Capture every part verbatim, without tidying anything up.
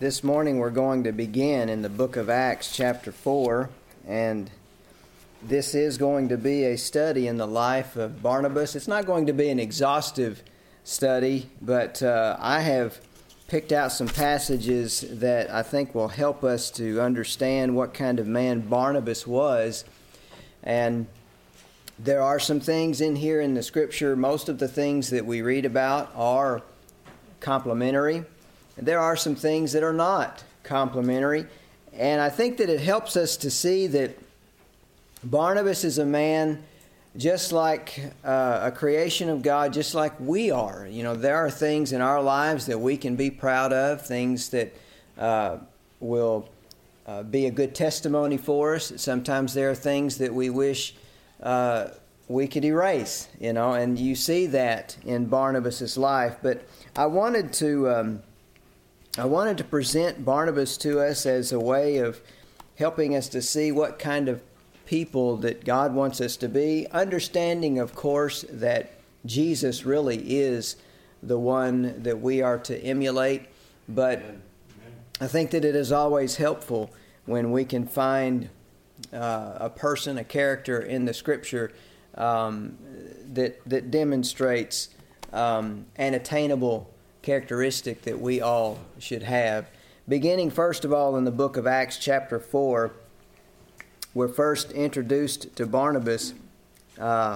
This morning we're going to begin in the book of Acts chapter four, and this is going to be a study in the life of Barnabas. It's not going to be an exhaustive study, but uh, I have picked out some passages that I think will help us to understand what kind of man Barnabas was. And there are some things in here in the Scripture. Most of the things that we read about are complimentary. There are some things that are not complimentary. And I think that it helps us to see that Barnabas is a man just like uh, a creation of God, just like we are. You know, there are things in our lives that we can be proud of, things that uh, will uh, be a good testimony for us. Sometimes there are things that we wish uh, we could erase, you know, and you see that in Barnabas' life. But I wanted to... Um, I wanted to present Barnabas to us as a way of helping us to see what kind of people that God wants us to be, understanding, of course, that Jesus really is the one that we are to emulate. But Amen. I think that it is always helpful when we can find uh, a person, a character in the Scripture um, that, that demonstrates um, an attainable characteristic that we all should have. Beginning first of all in the book of Acts chapter four, we're first introduced to Barnabas uh,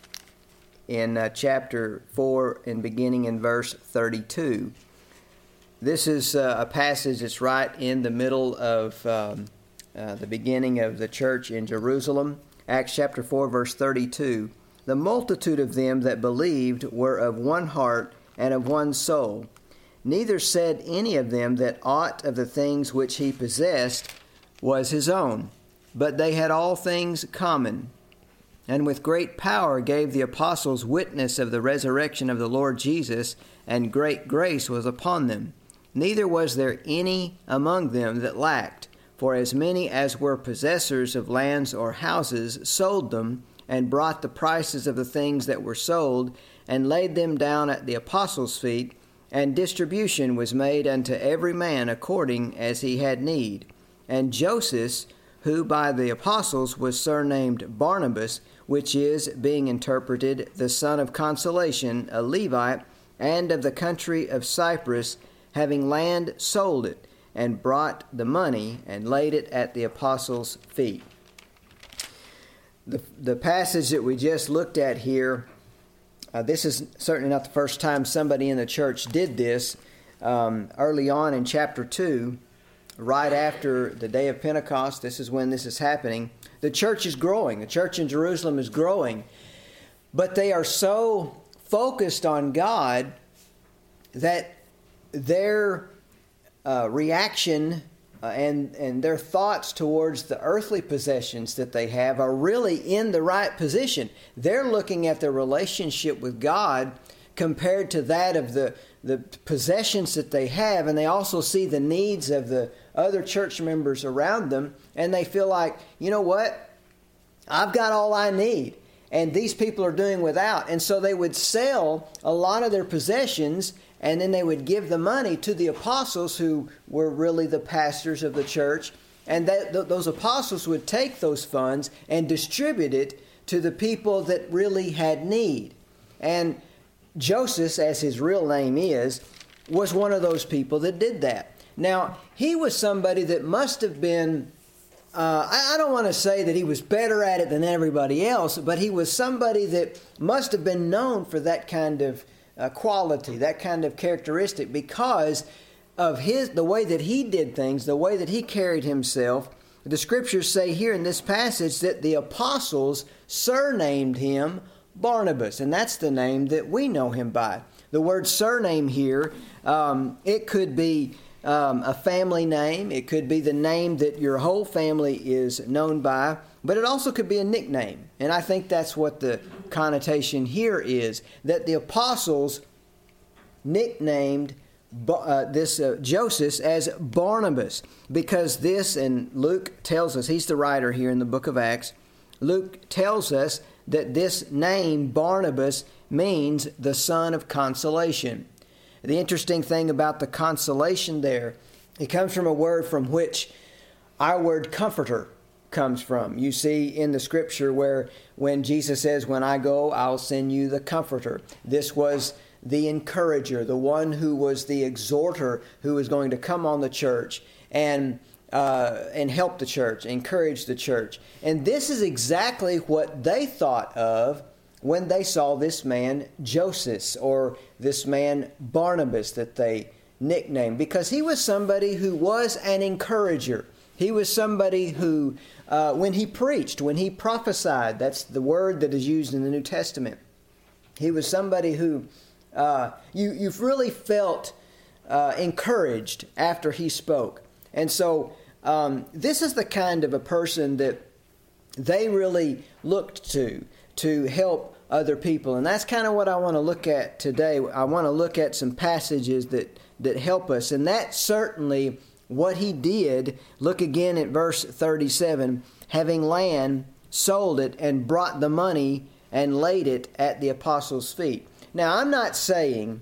in uh, chapter four and beginning in verse thirty-two. This is uh, a passage that's right in the middle of um, uh, the beginning of the church in Jerusalem. Acts chapter four verse thirty-two. The multitude of them that believed were of one heart and of one soul. Neither said any of them that aught of the things which he possessed was his own, but they had all things common. And with great power gave the apostles witness of the resurrection of the Lord Jesus, and great grace was upon them. Neither was there any among them that lacked, for as many as were possessors of lands or houses sold them, and brought the prices of the things that were sold, and laid them down at the apostles' feet, and distribution was made unto every man according as he had need. And Joseph, who by the apostles was surnamed Barnabas, which is, being interpreted, the son of consolation, a Levite, and of the country of Cyprus, having land, sold it, and brought the money, and laid it at the apostles' feet. The, the passage that we just looked at here, Uh, this is certainly not the first time somebody in the church did this. Um, early on in chapter two, right after the day of Pentecost, this is when this is happening, the church is growing. The church in Jerusalem is growing. But they are so focused on God that their uh, reaction Uh, and, and their thoughts towards the earthly possessions that they have are really in the right position. They're looking at their relationship with God compared to that of the, the possessions that they have, and they also see the needs of the other church members around them, and they feel like, you know what? I've got all I need, and these people are doing without. And so they would sell a lot of their possessions, and then they would give the money to the apostles, who were really the pastors of the church. And that, th- those apostles would take those funds and distribute it to the people that really had need. And Joseph, as his real name is, was one of those people that did that. Now, he was somebody that must have been, uh, I, I don't want to say that he was better at it than everybody else, but he was somebody that must have been known for that kind of Uh, quality, that kind of characteristic, because of his the way that he did things, the way that he carried himself. The Scriptures say here in this passage that the apostles surnamed him Barnabas, and that's the name that we know him by. The word surname here, um, it could be um, a family name, it could be the name that your whole family is known by, but it also could be a nickname. And I think that's what the connotation here is, that the apostles nicknamed uh, this uh, Joseph as Barnabas, because this, and Luke tells us, he's the writer here in the book of Acts, Luke tells us that this name, Barnabas, means the son of consolation. The interesting thing about the consolation there It comes from a word from which our word comforter comes from. You see in the scripture where when Jesus says, when I go, I'll send you the comforter. This was the encourager, the one who was the exhorter, who was going to come on the church and uh, and help the church, encourage the church. And this is exactly what they thought of when they saw this man Joseph, or this man Barnabas that they nicknamed, because he was somebody who was an encourager. He was somebody who, uh, when he preached, when he prophesied, that's the word that is used in the New Testament. He was somebody who uh, you, you've really felt uh, encouraged after he spoke. And so um, this is the kind of a person that they really looked to, to help other people. And that's kind of what I want to look at today. I want to look at some passages that, that help us. And that's certainly what he did. Look again at verse thirty-seven. Having land, sold it, and brought the money and laid it at the apostles' feet. Now, I'm not saying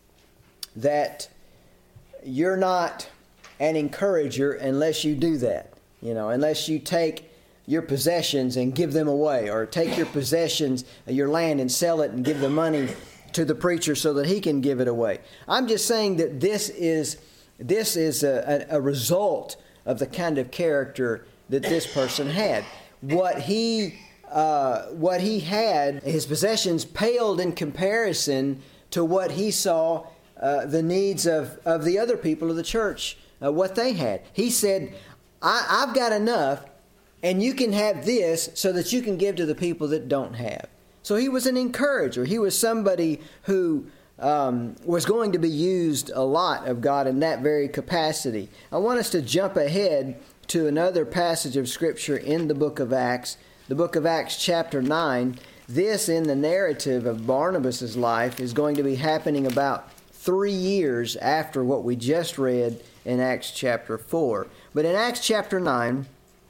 that you're not an encourager unless you do that. You know, unless you take your possessions and give them away, or take your possessions, your land, and sell it and give the money to the preacher so that he can give it away. I'm just saying that this is this is a, a, a result of the kind of character that this person had. What he uh, what he had, his possessions paled in comparison to what he saw uh, the needs of, of the other people of the church, uh, what they had. He said, I, I've got enough, and you can have this so that you can give to the people that don't have. So he was an encourager. He was somebody who um, was going to be used a lot of God in that very capacity. I want us to jump ahead to another passage of Scripture in the book of Acts, the book of Acts chapter nine. This, in the narrative of Barnabas' life, is going to be happening about three years after what we just read in Acts chapter four. But in Acts chapter nine,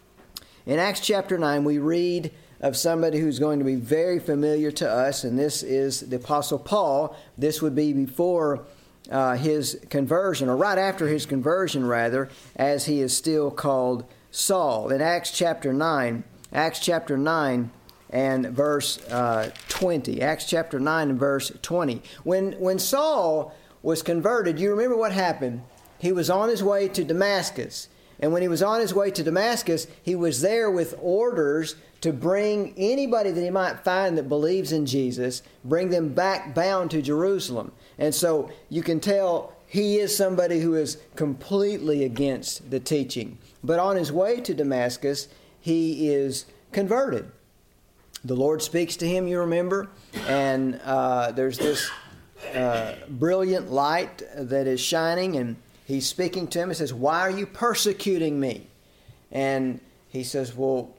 in Acts chapter nine, we read of somebody who's going to be very familiar to us, and this is the Apostle Paul. This would be before uh, his conversion, or right after his conversion, rather, as he is still called Saul. In Acts chapter nine, Acts chapter nine and verse uh, twenty. Acts chapter nine and verse twenty. When, when Saul was converted, you remember what happened? He was on his way to Damascus. And when he was on his way to Damascus, he was there with orders to bring anybody that he might find that believes in Jesus, bring them back bound to Jerusalem. And so you can tell he is somebody who is completely against the teaching. But on his way to Damascus, he is converted. The Lord speaks to him, you remember, and uh, there's this uh, brilliant light that is shining, and he's speaking to him. He says, "Why are you persecuting me?" And he says, well,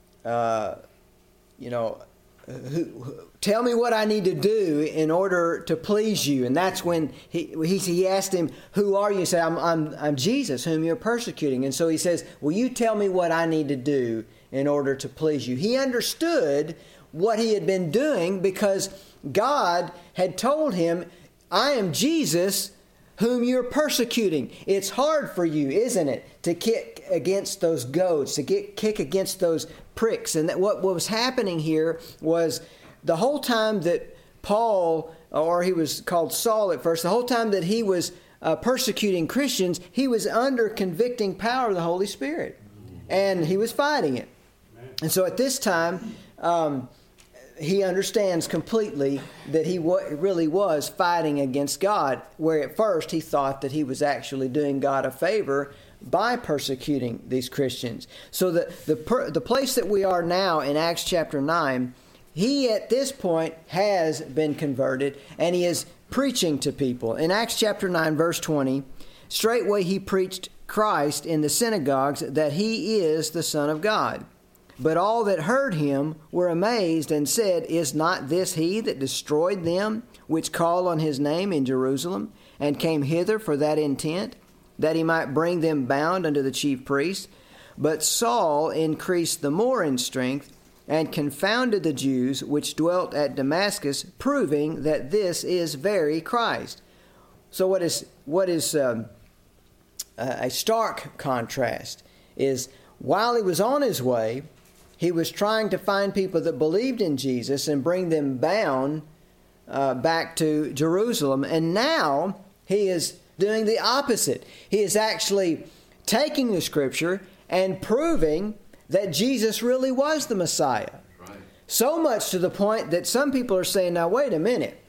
uh, you know, who, who, tell me what I need to do in order to please you. And that's when he he, he asked him, who are you? He said, I'm, I'm, I'm Jesus, whom you're persecuting. And so he says, will you tell me what I need to do in order to please you? He understood what he had been doing because God had told him, I am Jesus, whom you're persecuting. It's hard for you, isn't it, to kick against those goads, to get, kick against those pricks. And that what, what was happening here was the whole time that Paul, or he was called Saul at first, the whole time that he was uh, persecuting Christians, he was under convicting power of the Holy Spirit. And he was fighting it. And so at this time, um, he understands completely that he w- really was fighting against God, where at first he thought that he was actually doing God a favor by persecuting these Christians. So the the, per, the place that we are now in Acts chapter nine, he at this point has been converted, and he is preaching to people. In Acts chapter nine, verse twenty, straightway he preached Christ in the synagogues, that he is the Son of God. But all that heard him were amazed, and said, Is not this he that destroyed them which call on his name in Jerusalem, and came hither for that intent, that he might bring them bound unto the chief priests? But Saul increased the more in strength, and confounded the Jews which dwelt at Damascus, proving that this is very Christ. So what is what is um, a stark contrast, is while he was on his way, he was trying to find people that believed in Jesus and bring them bound uh, back to Jerusalem. And now he is doing the opposite. He is actually taking the Scripture and proving that Jesus really was the Messiah. Right. So much to the point that some people are saying, now wait a minute.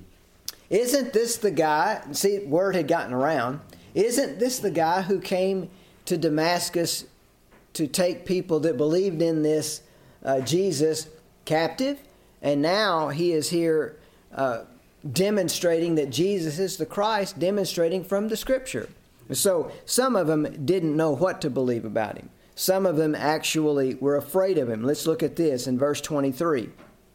Isn't this the guy, see, word had gotten around, isn't this the guy who came to Damascus to take people that believed in this uh, Jesus captive? And now he is here uh, demonstrating that Jesus is the Christ, demonstrating from the Scripture. So some of them didn't know what to believe about him. Some of them actually were afraid of him. Let's look at this in verse twenty-three.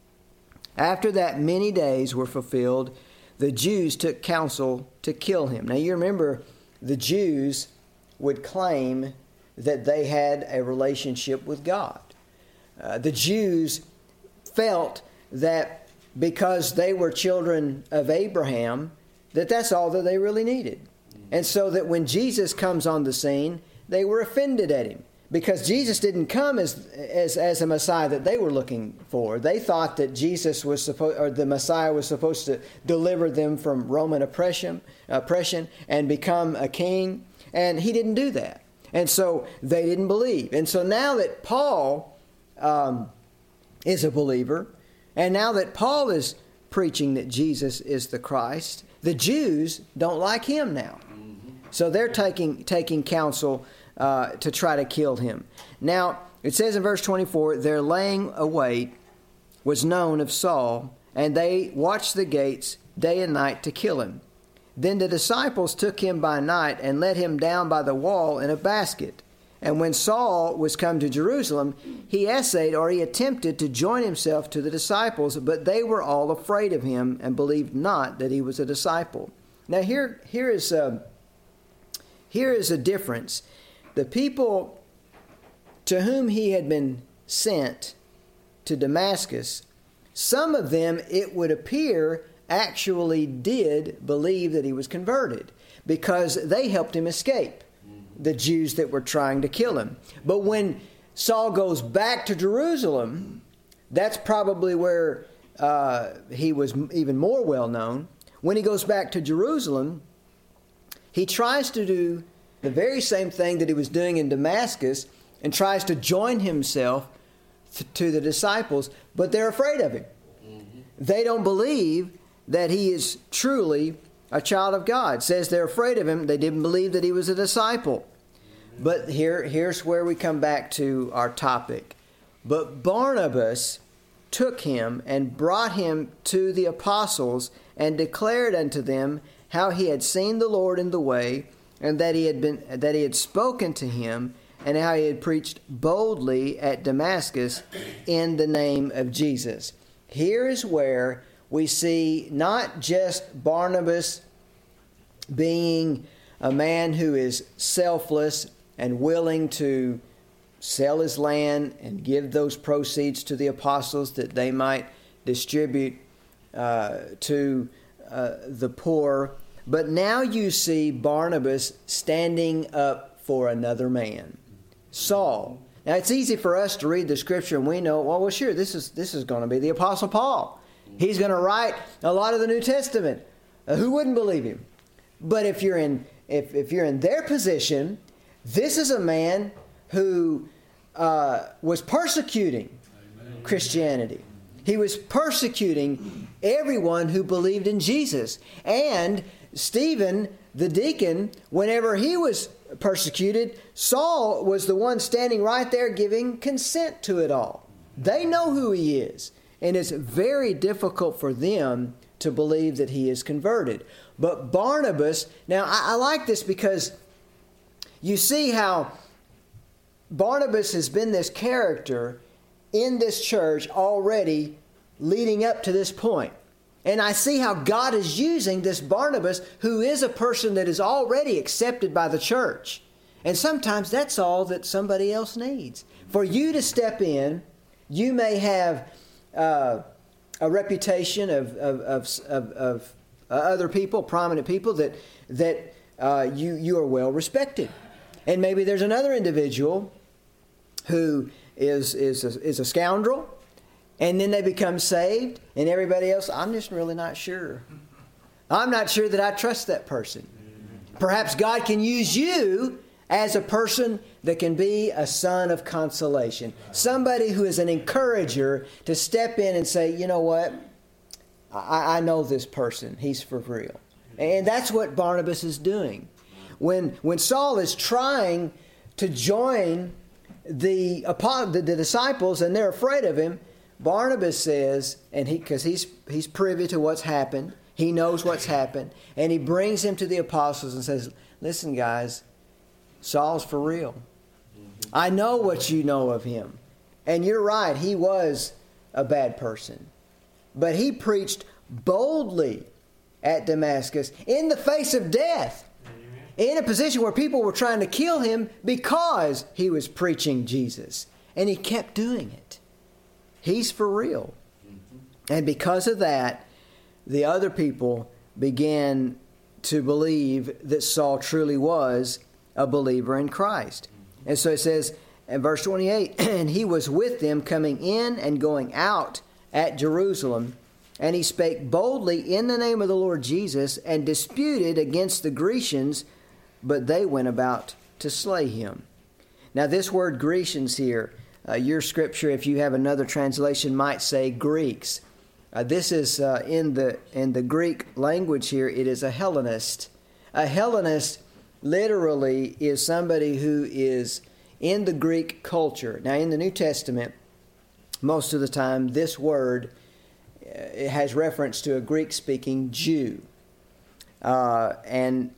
After that many days were fulfilled, the Jews took counsel to kill him. Now you remember, the Jews would claim that they had a relationship with God. Uh, the Jews felt that because they were children of Abraham, that that's all that they really needed. And so that when Jesus comes on the scene, they were offended at him. Because Jesus didn't come as, as as a Messiah that they were looking for. They thought that Jesus was supposed, or the Messiah was supposed to deliver them from Roman oppression, oppression and become a king. And he didn't do that. And so they didn't believe. And so now that Paul um, is a believer, and now that Paul is preaching that Jesus is the Christ, the Jews don't like him now. So they're taking taking counsel uh, to try to kill him. Now, it says in verse twenty-four, their laying await was known of Saul, and they watched the gates day and night to kill him. Then the disciples took him by night and let him down by the wall in a basket. And when Saul was come to Jerusalem, he essayed, or he attempted to join himself to the disciples, but they were all afraid of him and believed not that he was a disciple. Now here, here is a, here is a difference. The people to whom he had been sent to Damascus, some of them, it would appear, actually did believe that he was converted because they helped him escape the Jews that were trying to kill him. But when Saul goes back to Jerusalem, that's probably where uh, he was even more well known. When he goes back to Jerusalem, he tries to do the very same thing that he was doing in Damascus and tries to join himself th- to the disciples, but they're afraid of him. Mm-hmm. They don't believe that he is truly a child of God. It says they're afraid of him. They didn't believe that he was a disciple. But here, here's where we come back to our topic. But Barnabas took him and brought him to the apostles and declared unto them how he had seen the Lord in the way, and that he had been that he had spoken to him, and how he had preached boldly at Damascus in the name of Jesus. Here is where we see not just Barnabas being a man who is selfless and willing to sell his land and give those proceeds to the apostles that they might distribute uh, to uh, the poor. But now you see Barnabas standing up for another man, Saul. Now it's easy for us to read the Scripture and we know, well, well, sure, this is this is going to be the Apostle Paul. He's going to write a lot of the New Testament. Uh, who wouldn't believe him? But if you're in if if you're in their position, this is a man who uh, was persecuting Amen. Christianity. He was persecuting everyone who believed in Jesus. And Stephen, the deacon, whenever he was persecuted, Saul was the one standing right there giving consent to it all. They know who he is. And it's very difficult for them to believe that he is converted. But Barnabas, now I, I like this because you see how Barnabas has been this character in this church already leading up to this point. And I see how God is using this Barnabas, who is a person that is already accepted by the church. And sometimes that's all that somebody else needs. For you to step in, you may have uh, a reputation of, of, of, of, of uh, other people, prominent people, that, that uh, you, you are well respected. And maybe there's another individual who is, is, a, is a scoundrel, and then they become saved, and everybody else, I'm just really not sure. I'm not sure that I trust that person. Perhaps God can use you as a person that can be a son of consolation. Somebody who is an encourager to step in and say, you know what? I, I know this person. He's for real. And that's what Barnabas is doing. When, when Saul is trying to join the, the, the disciples and they're afraid of him, Barnabas says, and he because he's he's privy to what's happened, he knows what's happened, and he brings him to the apostles and says, listen guys, Saul's for real. I know what you know of him. And you're right, he was a bad person. But he preached boldly at Damascus in the face of death, in a position where people were trying to kill him because he was preaching Jesus. And he kept doing it. He's for real. And because of that, the other people began to believe that Saul truly was a believer in Christ. And so it says in verse twenty-eight, and he was with them coming in and going out at Jerusalem, and he spake boldly in the name of the Lord Jesus and disputed against the Grecians, but they went about to slay him. Now this word Grecians here, uh, your scripture, if you have another translation, might say Greeks. Uh, this is uh, in the in the Greek language here, it is a Hellenist. A Hellenist literally is somebody who is in the Greek culture. Now in the New Testament, most of the time this word uh, it has reference to a Greek-speaking Jew. Uh, and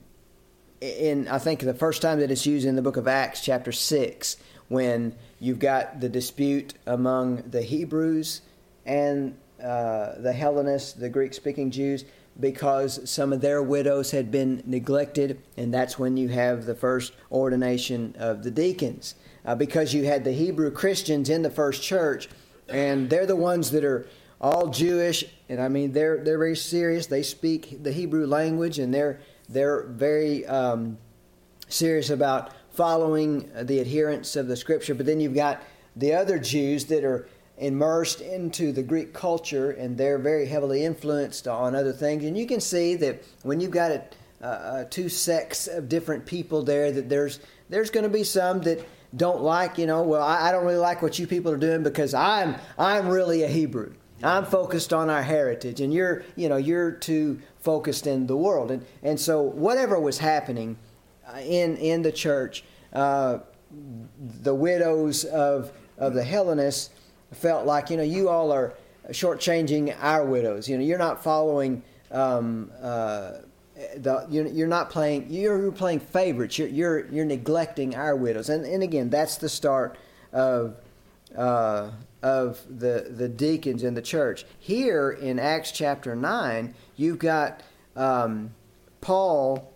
in I think the first time that it's used in the book of Acts chapter six, when you've got the dispute among the Hebrews and uh, the Hellenists, the Greek-speaking Jews, because some of their widows had been neglected, and that's when you have the first ordination of the deacons. Uh, because you had the Hebrew Christians in the first church, and they're the ones that are all Jewish, and I mean they're they're very serious. They speak the Hebrew language, and they're they're very um, serious about following the adherence of the Scripture. But then you've got the other Jews that are immersed into the Greek culture, and they're very heavily influenced on other things. And you can see that when you've got a, uh, two sects of different people there, that there's there's going to be some that don't like, you know, well, I, I don't really like what you people are doing because I'm I'm really a Hebrew. I'm focused on our heritage, and you're you know you're too focused in the world. And and so whatever was happening in in the church, uh, the widows of of the Hellenists felt like, you know, you all are shortchanging our widows. You know, you're not following, um, uh, the, you're, you're not playing, you're playing favorites. You're, you're, you're neglecting our widows. And, and again, that's the start of, uh, of the, the deacons in the church. Here in Acts chapter nine, you've got, um, Paul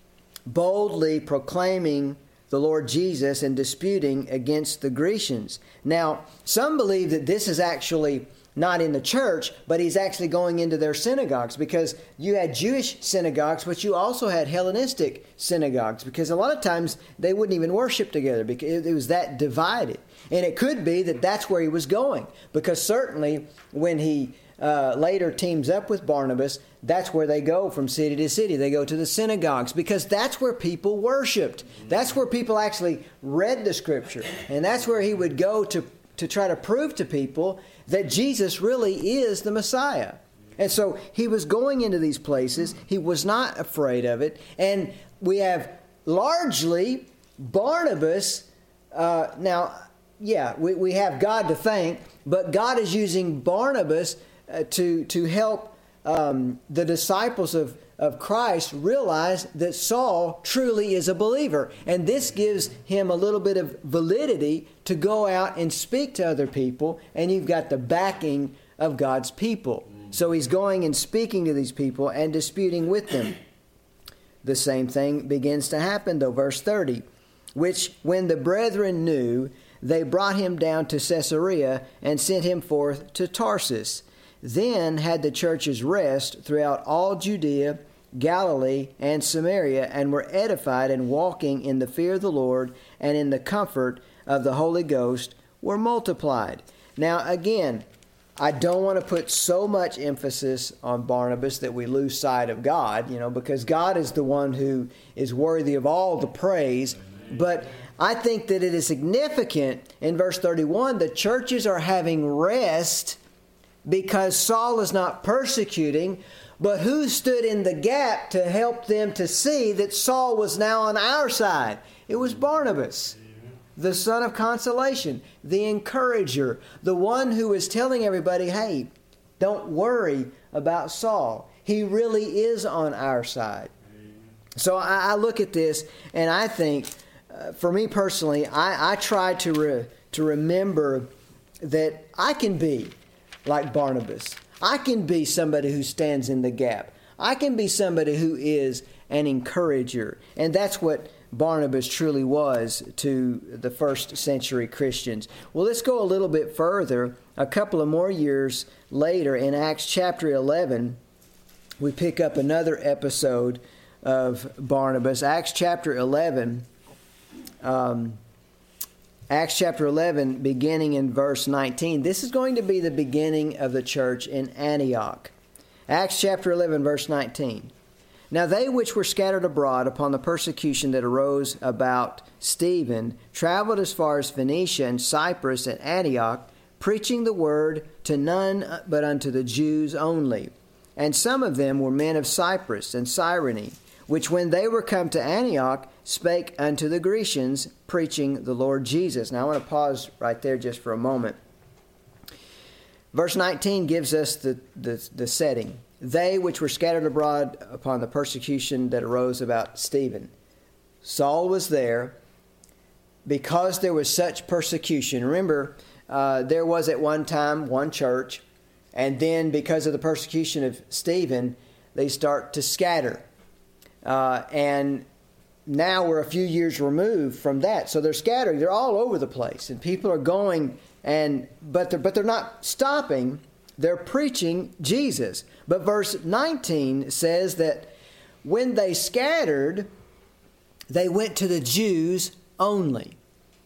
boldly proclaiming the Lord Jesus and disputing against the Grecians. Now, some believe that this is actually not in the church, but he's actually going into their synagogues, because you had Jewish synagogues, but you also had Hellenistic synagogues, because a lot of times they wouldn't even worship together because it was that divided. And it could be that that's where he was going, because certainly when he uh, later teams up with Barnabas, that's where they go from city to city. They go to the synagogues, because that's where people worshiped. That's where people actually read the Scripture. And that's where he would go to, to try to prove to people that Jesus really is the Messiah. And so he was going into these places. He was not afraid of it. And we have largely Barnabas. Uh, now, yeah, we, we have God to thank, but God is using Barnabas uh, to, to help Um, the disciples of, of Christ realize that Saul truly is a believer. And this gives him a little bit of validity to go out and speak to other people. And you've got the backing of God's people. So he's going and speaking to these people and disputing with them. The same thing begins to happen, though. Verse thirty, which when the brethren knew, they brought him down to Caesarea and sent him forth to Tarsus. Then had the churches rest throughout all Judea, Galilee, and Samaria, and were edified, and walking in the fear of the Lord and in the comfort of the Holy Ghost were multiplied. Now, again, I don't want to put so much emphasis on Barnabas that we lose sight of God, you know, because God is the one who is worthy of all the praise. But I think that it is significant in verse thirty-one, the churches are having rest because Saul is not persecuting, but who stood in the gap to help them to see that Saul was now on our side? It was Barnabas, the son of consolation, the encourager, the one who is telling everybody, hey, don't worry about Saul. He really is on our side. So I, I look at this and I think, uh, for me personally, I, I try to re, to remember that I can be like Barnabas. I can be somebody who stands in the gap. I can be somebody who is an encourager. And that's what Barnabas truly was to the first century Christians. Well, let's go a little bit further. A couple of more years later, in Acts chapter eleven, we pick up another episode of Barnabas. Acts chapter eleven, um, Acts chapter eleven, beginning in verse nineteen. This is going to be the beginning of the church in Antioch. Acts chapter eleven, verse nineteen. Now they which were scattered abroad upon the persecution that arose about Stephen traveled as far as Phoenicia and Cyprus and Antioch, preaching the word to none but unto the Jews only. And some of them were men of Cyprus and Cyrene, which when they were come to Antioch spake unto the Grecians, preaching the Lord Jesus. Now I want to pause right there just for a moment. Verse nineteen gives us the, the, the setting. They which were scattered abroad upon the persecution that arose about Stephen. Saul was there because there was such persecution. Remember, uh, there was at one time one church, and then because of the persecution of Stephen, they start to scatter. Uh, and now we're a few years removed from that. So they're scattering. They're all over the place. And people are going, and but they're, but they're not stopping. They're preaching Jesus. But verse nineteen says that when they scattered, they went to the Jews only.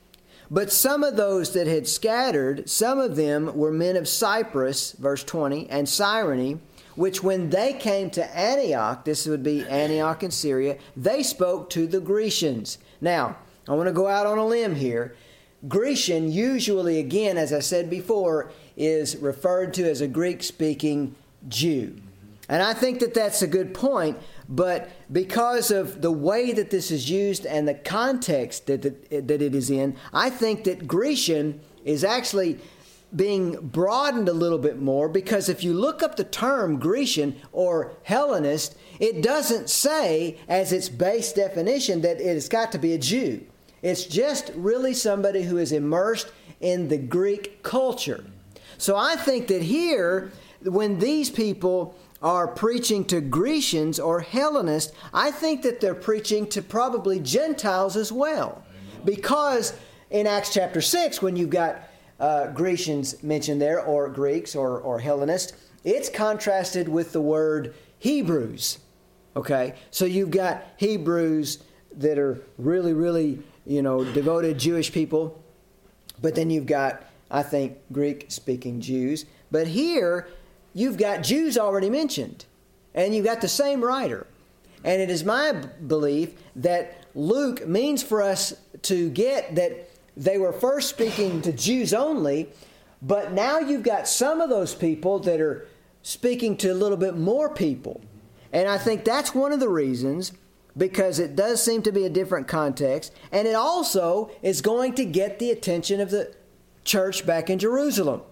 But some of those that had scattered, some of them were men of Cyprus, verse twenty, and Cyrene, which when they came to Antioch, this would be Antioch in Syria, they spoke to the Grecians. Now, I want to go out on a limb here. Grecian usually, again, as I said before, is referred to as a Greek-speaking Jew. And I think that that's a good point, but because of the way that this is used and the context that, that, that it is in, I think that Grecian is actually being broadened a little bit more, because if you look up the term Grecian or Hellenist, it doesn't say as its base definition that it has got to be a Jew. It's just really somebody who is immersed in the Greek culture. So I think that here, when these people are preaching to Grecians or Hellenists, I think that they're preaching to probably Gentiles as well. Because in Acts chapter six, when you've got uh, Grecians mentioned there, or Greeks or, or Hellenists, it's contrasted with the word Hebrews. Okay? So you've got Hebrews that are really, really, you know, devoted Jewish people. But then you've got, I think, Greek-speaking Jews. But here, you've got Jews already mentioned. And you've got the same writer. And it is my belief that Luke means for us to get that they were first speaking to Jews only, but now you've got some of those people that are speaking to a little bit more people. And I think that's one of the reasons, because it does seem to be a different context, and it also is going to get the attention of the church back in Jerusalem.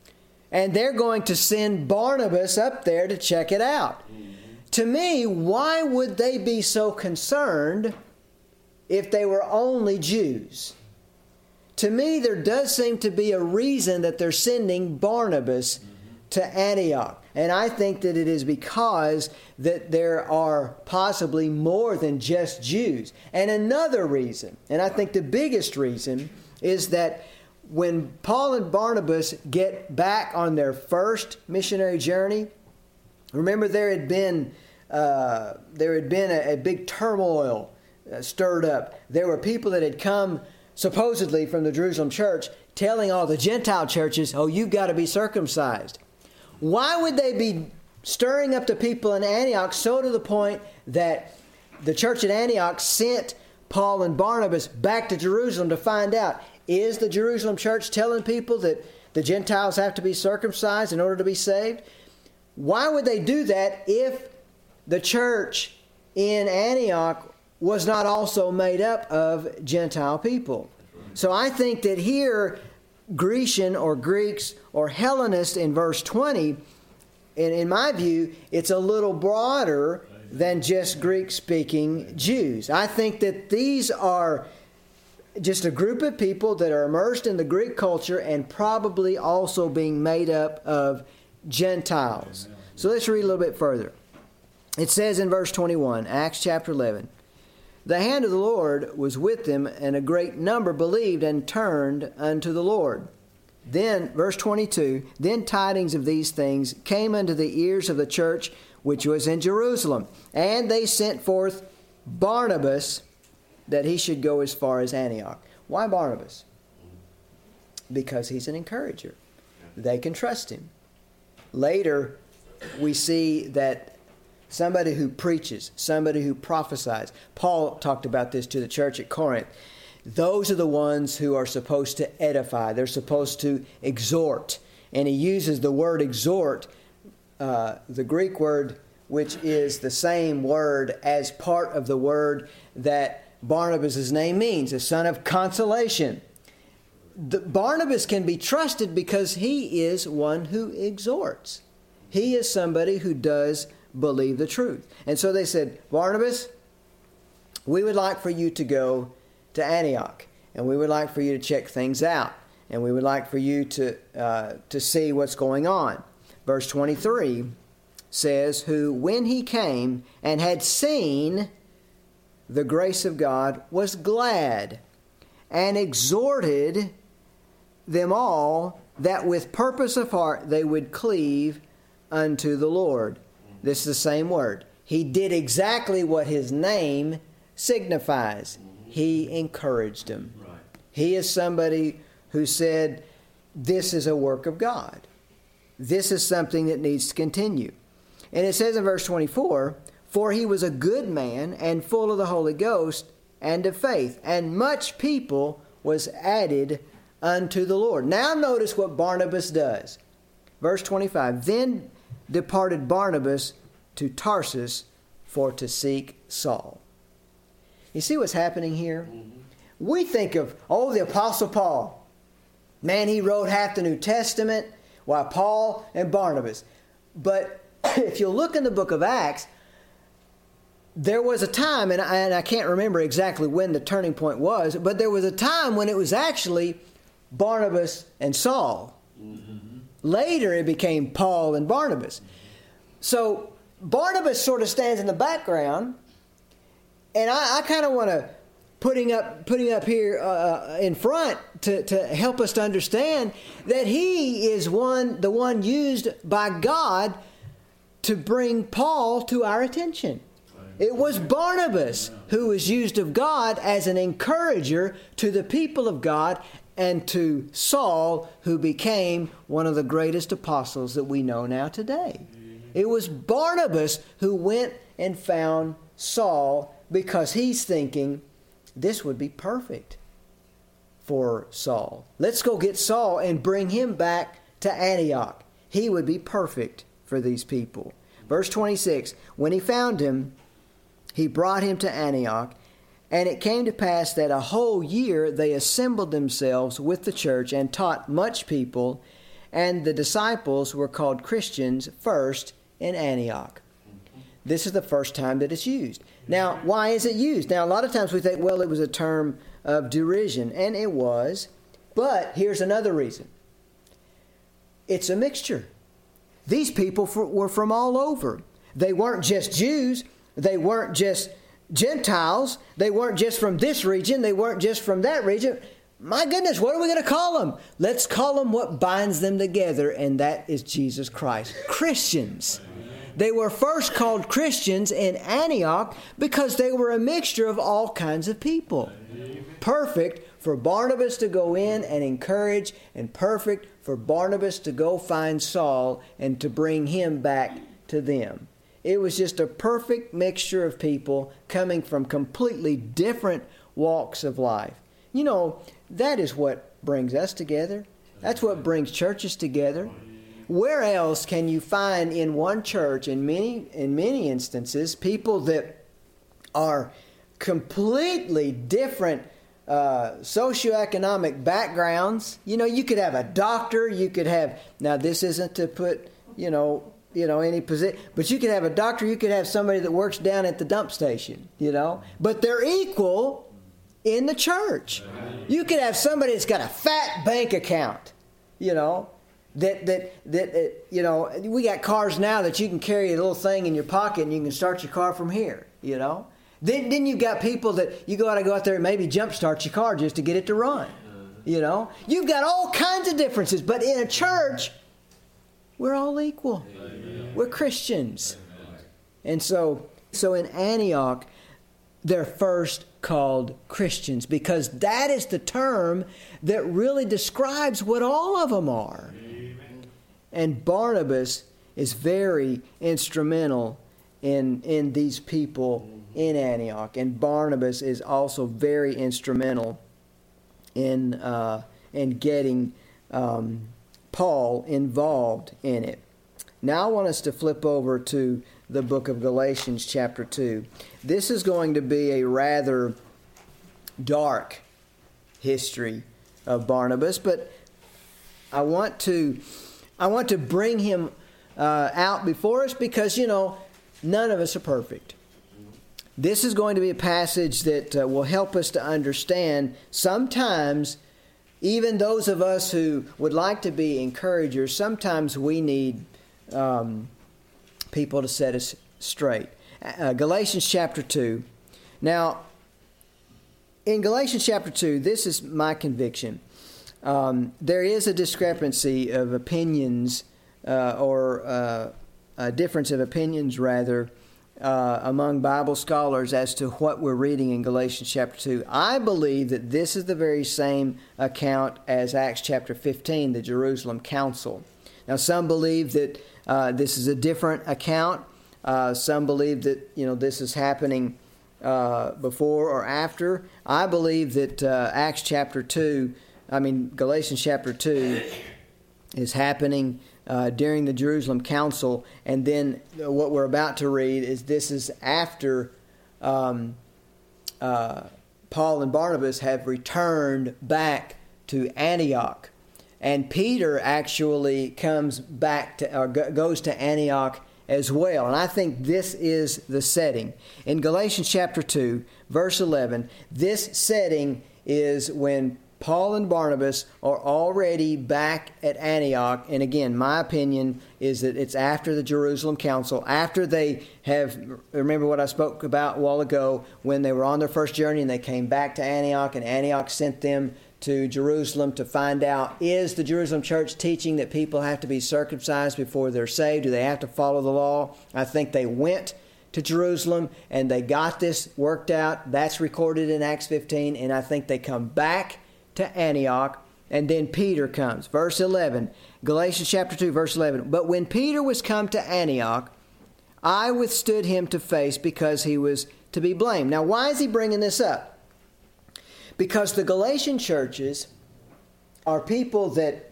And they're going to send Barnabas up there to check it out. Mm-hmm. To me, why would they be so concerned if they were only Jews? To me, there does seem to be a reason that they're sending Barnabas mm-hmm. to Antioch. And I think that it is because that there are possibly more than just Jews. And another reason, and I think the biggest reason, is that when Paul and Barnabas get back on their first missionary journey, remember there had been uh, there had been a, a big turmoil uh, stirred up. There were people that had come supposedly from the Jerusalem church telling all the Gentile churches, oh, you've got to be circumcised. Why would they be stirring up the people in Antioch so to the point that the church at Antioch sent Paul and Barnabas back to Jerusalem to find out, is the Jerusalem church telling people that the Gentiles have to be circumcised in order to be saved? Why would they do that if the church in Antioch was not also made up of Gentile people? So I think that here, Grecian or Greeks or Hellenists in verse twenty, and in my view, it's a little broader than just Greek-speaking Jews. I think that these are just a group of people that are immersed in the Greek culture and probably also being made up of Gentiles. So let's read a little bit further. It says in verse twenty-one, Acts chapter eleven, the hand of the Lord was with them, and a great number believed and turned unto the Lord. Then, verse twenty-two, then tidings of these things came unto the ears of the church which was in Jerusalem, and they sent forth Barnabas that he should go as far as Antioch. Why Barnabas? Because he's an encourager. They can trust him. Later, we see that somebody who preaches, somebody who prophesies. Paul talked about this to the church at Corinth. Those are the ones who are supposed to edify. They're supposed to exhort. And he uses the word exhort, uh, the Greek word, which is the same word as part of the word that Barnabas' name means, a son of consolation. The, Barnabas can be trusted because he is one who exhorts. He is somebody who does believe the truth. And so they said, Barnabas, we would like for you to go to Antioch, and we would like for you to check things out, and we would like for you to uh, to see what's going on. Verse twenty-three says, who when he came and had seen the grace of God was glad, and exhorted them all that with purpose of heart they would cleave unto the Lord. This is the same word. He did exactly what his name signifies. He encouraged them. He is somebody who said, this is a work of God. This is something that needs to continue. And it says in verse twenty-four, for he was a good man and full of the Holy Ghost and of faith, and much people was added unto the Lord. Now notice what Barnabas does. Verse twenty-five, then departed Barnabas to Tarsus for to seek Saul. You see what's happening here? Mm-hmm. We think of, oh, the Apostle Paul. Man, he wrote half the New Testament. Why, Paul and Barnabas. But if you look in the book of Acts, there was a time, and I, and I can't remember exactly when the turning point was, but there was a time when it was actually Barnabas and Saul. Mm-hmm. Later it became Paul and Barnabas. So Barnabas sort of stands in the background, and I, I kind of want to putting up putting up here uh, in front to, to help us to understand that he is one the one used by God to bring Paul to our attention. It was Barnabas who was used of God as an encourager to the people of God, and to Saul, who became one of the greatest apostles that we know now today. It was Barnabas who went and found Saul because he's thinking, this would be perfect for Saul. Let's go get Saul and bring him back to Antioch. He would be perfect for these people. Verse twenty-six, when he found him, he brought him to Antioch, and it came to pass that a whole year they assembled themselves with the church and taught much people, and the disciples were called Christians first in Antioch. This is the first time that it's used. Now, why is it used? Now, a lot of times we think, well, it was a term of derision, and it was, but here's another reason. It's a mixture. These people were from all over. They weren't just Jews. They weren't just Gentiles. They weren't just from this region. They weren't just from that region. My goodness, what are we going to call them? Let's call them what binds them together, and that is Jesus Christ. Christians. They were first called Christians in Antioch because they were a mixture of all kinds of people. Perfect for Barnabas to go in and encourage, and perfect for Barnabas to go find Saul and to bring him back to them. It was just a perfect mixture of people coming from completely different walks of life. You know, that is what brings us together. That's what brings churches together. Where else can you find in one church, in many in many instances, people that are completely different uh, socioeconomic backgrounds? You know, you could have a doctor, you could have, now this isn't to put, you know, you know, any position, but you could have a doctor, you could have somebody that works down at the dump station, you know, but they're equal in the church. You could have somebody that's got a fat bank account, you know, that, that, that, that, you know, we got cars now that you can carry a little thing in your pocket and you can start your car from here, you know. Then, then you've got people that you got to go out there and maybe jump start your car just to get it to run, you know. You've got all kinds of differences, but in a church, we're all equal. Amen. We're Christians. Amen. And so, so in Antioch, they're first called Christians because that is the term that really describes what all of them are. Amen. And Barnabas is very instrumental in, in these people in Antioch. And Barnabas is also very instrumental in, uh, in getting Um, Paul involved in it. Now I want us to flip over to the book of Galatians chapter two. This is going to be a rather dark history of Barnabas, but I want to I want to bring him uh, out before us because, you know, none of us are perfect. This is going to be a passage that uh, will help us to understand sometimes even those of us who would like to be encouragers, sometimes we need um, people to set us straight. Uh, Galatians chapter two. Now, in Galatians chapter two, this is my conviction. Um, there is a discrepancy of opinions, uh, or uh, a difference of opinions, rather, Uh, among Bible scholars as to what we're reading in Galatians chapter two. I believe that this is the very same account as Acts chapter fifteen, the Jerusalem Council. Now, some believe that uh, this is a different account. Uh, some believe that, you know, this is happening uh, before or after. I believe that uh, Acts chapter two, I mean Galatians chapter two, is happening Uh, during the Jerusalem Council, and then what we're about to read is this is after um, uh, Paul and Barnabas have returned back to Antioch, and Peter actually comes back to or go, goes to Antioch as well. And I think this is the setting in Galatians chapter two, verse eleven. This setting is when Paul and Barnabas are already back at Antioch. And again, my opinion is that it's after the Jerusalem Council, after they have, remember what I spoke about a while ago, when they were on their first journey and they came back to Antioch, and Antioch sent them to Jerusalem to find out, is the Jerusalem church teaching that people have to be circumcised before they're saved? Do they have to follow the law? I think they went to Jerusalem and they got this worked out. That's recorded in Acts fifteen, and I think they come back to Antioch, and then Peter comes. Verse eleven, Galatians chapter two, verse eleven. But when Peter was come to Antioch, I withstood him to face because he was to be blamed. Now, why is he bringing this up? Because the Galatian churches are people that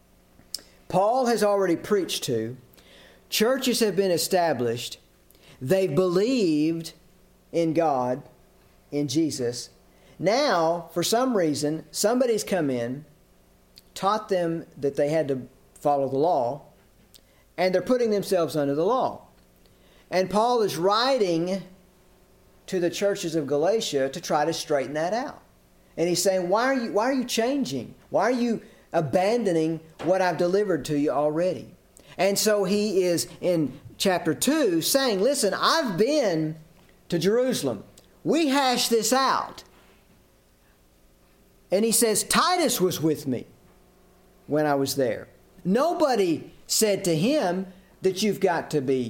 Paul has already preached to. Churches have been established. They've believed in God, in Jesus. Now, for some reason, somebody's come in, taught them that they had to follow the law, and they're putting themselves under the law. And Paul is writing to the churches of Galatia to try to straighten that out. And he's saying, why are you, why are you changing? Why are you abandoning what I've delivered to you already? And so he is in chapter two saying, listen, I've been to Jerusalem. We hashed this out. And he says, Titus was with me when I was there. Nobody said to him that you've got to be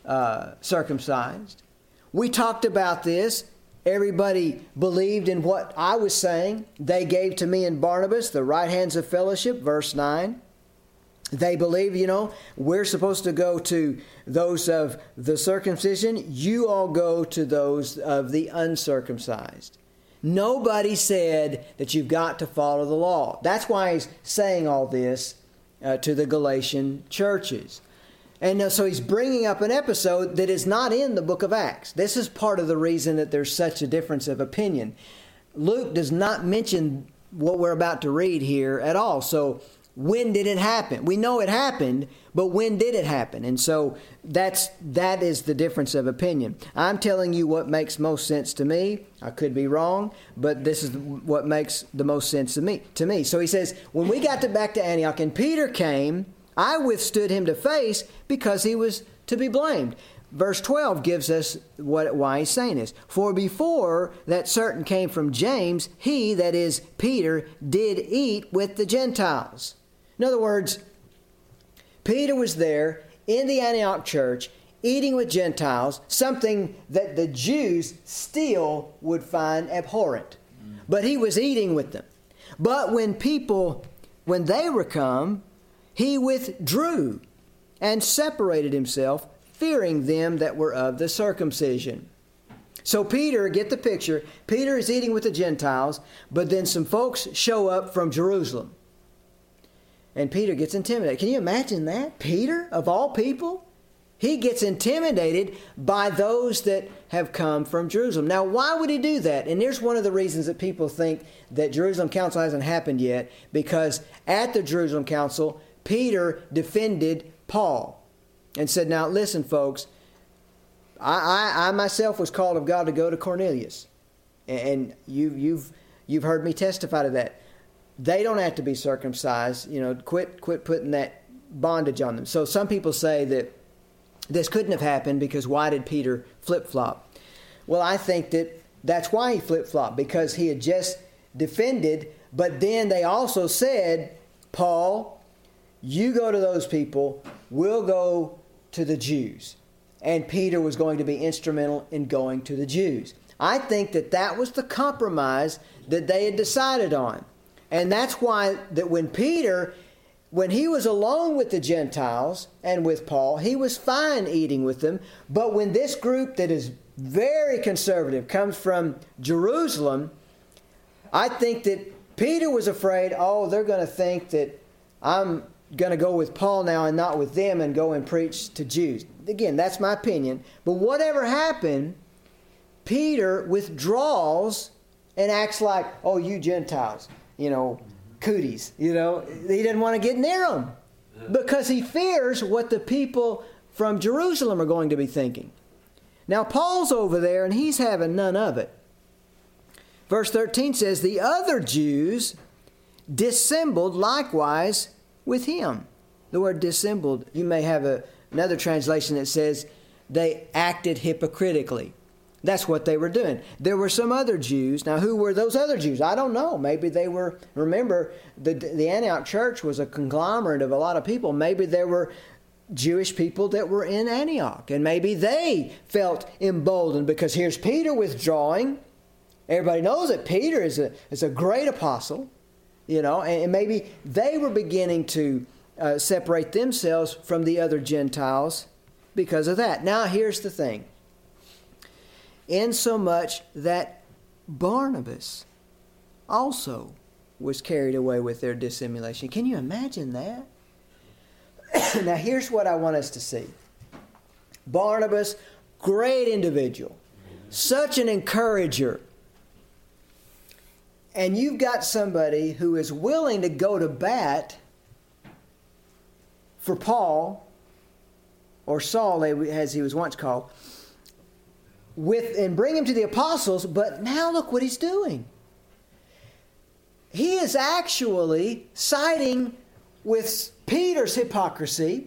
uh, circumcised. We talked about this. Everybody believed in what I was saying. They gave to me and Barnabas the right hands of fellowship, verse nine. They believe, you know, we're supposed to go to those of the circumcision. You all go to those of the uncircumcised. Nobody said that you've got to follow the law. That's why he's saying all this uh, to the Galatian churches. And uh, so he's bringing up an episode that is not in the book of Acts. This is part of the reason that there's such a difference of opinion. Luke does not mention what we're about to read here at all. So when did it happen? We know it happened, but when did it happen? And so that's that is the difference of opinion. I'm telling you what makes most sense to me. I could be wrong, but this is what makes the most sense to me. To me. So he says, when we got to back to Antioch and Peter came, I withstood him to face because he was to be blamed. Verse twelve gives us what why he's saying this. For before that certain came from James, he, that is Peter, did eat with the Gentiles. In other words, Peter was there in the Antioch church eating with Gentiles, something that the Jews still would find abhorrent. But he was eating with them. But when people, when they were come, he withdrew and separated himself, fearing them that were of the circumcision. So Peter, get the picture, Peter is eating with the Gentiles, but then some folks show up from Jerusalem. And Peter gets intimidated. Can you imagine that? Peter, of all people? He gets intimidated by those that have come from Jerusalem. Now, why would he do that? And here's one of the reasons that people think that Jerusalem Council hasn't happened yet, because at the Jerusalem Council, Peter defended Paul and said, now listen, folks, I, I, I myself was called of God to go to Cornelius. And you, you've, you've heard me testify to that. They don't have to be circumcised. You know, quit, quit putting that bondage on them. So some people say that this couldn't have happened because why did Peter flip-flop? Well, I think that that's why he flip-flopped, because he had just defended, but then they also said, Paul, you go to those people, we'll go to the Jews. And Peter was going to be instrumental in going to the Jews. I think that that was the compromise that they had decided on. And that's why that when Peter, when he was alone with the Gentiles and with Paul, he was fine eating with them. But when this group that is very conservative comes from Jerusalem, I think that Peter was afraid, oh, they're going to think that I'm going to go with Paul now and not with them and go and preach to Jews. Again, that's my opinion. But whatever happened, Peter withdraws and acts like, oh, you Gentiles, you know, cooties, you know. He didn't want to get near them because he fears what the people from Jerusalem are going to be thinking. Now, Paul's over there and he's having none of it. Verse thirteen says, the other Jews dissembled likewise with him. The word dissembled, you may have a, another translation that says they acted hypocritically. That's what they were doing. There were some other Jews. Now, who were those other Jews? I don't know. Maybe they were, remember, the, the Antioch church was a conglomerate of a lot of people. Maybe there were Jewish people that were in Antioch. And maybe they felt emboldened because here's Peter withdrawing. Everybody knows that Peter is a, is a great apostle. You know, and maybe they were beginning to uh, separate themselves from the other Gentiles because of that. Now, here's the thing. Insomuch that Barnabas also was carried away with their dissimulation. Can you imagine that? Now, here's what I want us to see. Barnabas, great individual, such an encourager. And you've got somebody who is willing to go to bat for Paul, or Saul as he was once called, with and bring him to the apostles, but now look what he's doing. He is actually siding with Peter's hypocrisy,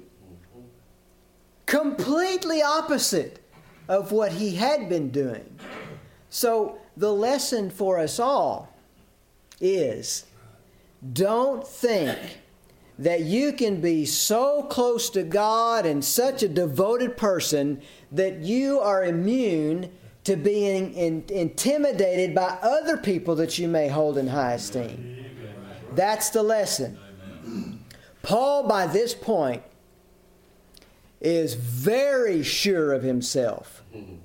completely opposite of what he had been doing. So the lesson for us all is, don't think that you can be so close to God and such a devoted person that you are immune to being in, intimidated by other people that you may hold in high esteem. That's the lesson. Paul, by this point, is very sure of himself.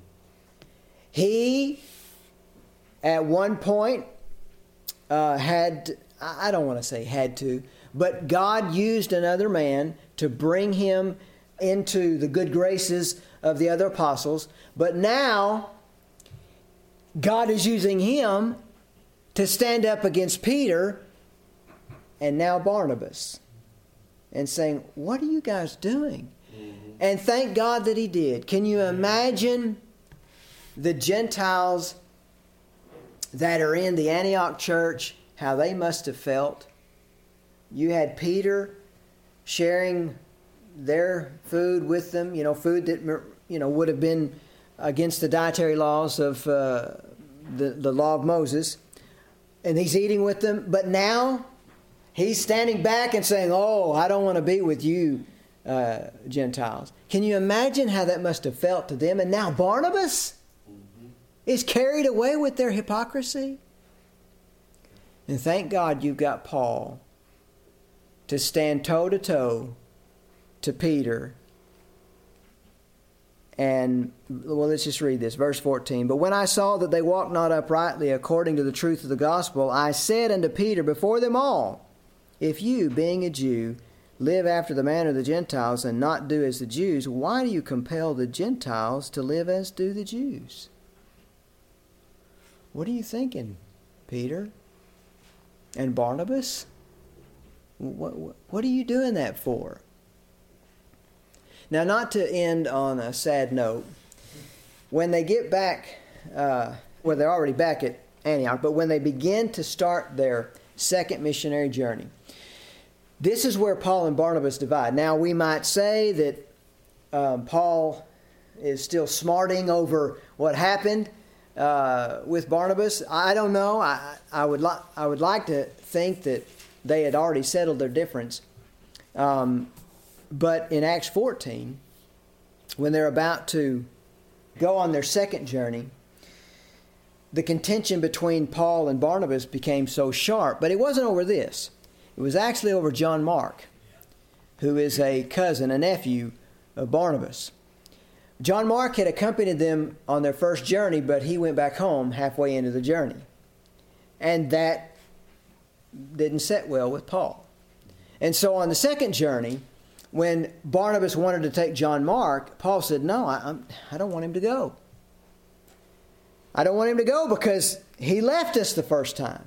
He, at one point, uh, had, I don't want to say had to, but God used another man to bring him into the good graces of the other apostles. But now, God is using him to stand up against Peter and now Barnabas and saying, what are you guys doing? Mm-hmm. And thank God that he did. Can you imagine the Gentiles that are in the Antioch church, how they must have felt? You had Peter sharing their food with them, you know, food that, you know, would have been against the dietary laws of uh, the, the law of Moses. And he's eating with them. But now he's standing back and saying, oh, I don't want to be with you, uh, Gentiles. Can you imagine how that must have felt to them? And now Barnabas mm-hmm. is carried away with their hypocrisy. And thank God you've got Paul to stand toe-to-toe to Peter. And, well, let's just read this. Verse fourteen. But when I saw that they walked not uprightly according to the truth of the gospel, I said unto Peter before them all, if you, being a Jew, live after the manner of the Gentiles and not do as the Jews, why do you compel the Gentiles to live as do the Jews? What are you thinking, Peter and Barnabas? What, what, what are you doing that for? Now, not to end on a sad note, when they get back, uh, well, they're already back at Antioch, but when they begin to start their second missionary journey, this is where Paul and Barnabas divide. Now, we might say that um, Paul is still smarting over what happened uh, with Barnabas. I don't know. I, I would li- I would like to think that they had already settled their difference. Um, but in Acts fourteen, when they're about to go on their second journey, the contention between Paul and Barnabas became so sharp. But it wasn't over this. It was actually over John Mark, who is a cousin, a nephew of Barnabas. John Mark had accompanied them on their first journey, but he went back home halfway into the journey. And that didn't sit well with Paul. And so on the second journey, when Barnabas wanted to take John Mark, Paul said, no, I, I'm, I don't want him to go. I don't want him to go because he left us the first time.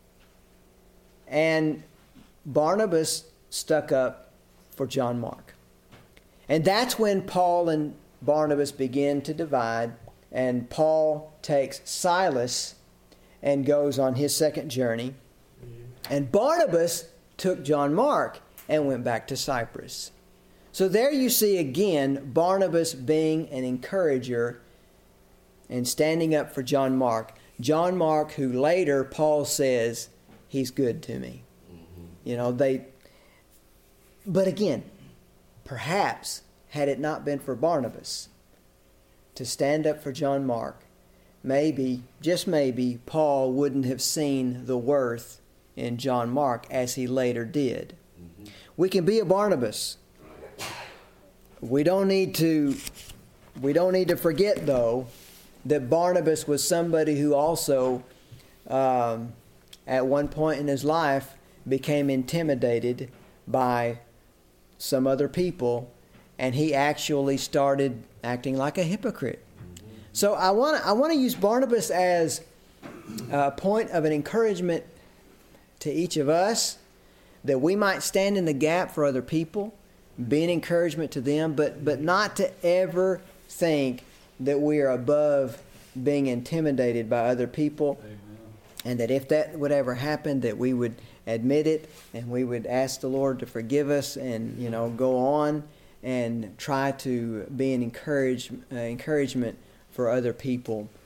And Barnabas stuck up for John Mark. And that's when Paul and Barnabas begin to divide, and Paul takes Silas and goes on his second journey. And Barnabas took John Mark and went back to Cyprus. So there you see again Barnabas being an encourager and standing up for John Mark. John Mark, who later Paul says, he's good to me. Mm-hmm. You know, they... But again, perhaps had it not been for Barnabas to stand up for John Mark, maybe, just maybe, Paul wouldn't have seen the worth in John Mark as he later did. Mm-hmm. We can be a Barnabas. We don't need to we don't need to forget, though, that Barnabas was somebody who also um, at one point in his life became intimidated by some other people, and he actually started acting like a hypocrite. Mm-hmm. So I want I want to use Barnabas as a point of an encouragement to each of us, that we might stand in the gap for other people, be an encouragement to them, but but not to ever think that we are above being intimidated by other people. Amen. And that if that would ever happen, that we would admit it and we would ask the Lord to forgive us and, you know, go on and try to be an encourage, uh, encouragement for other people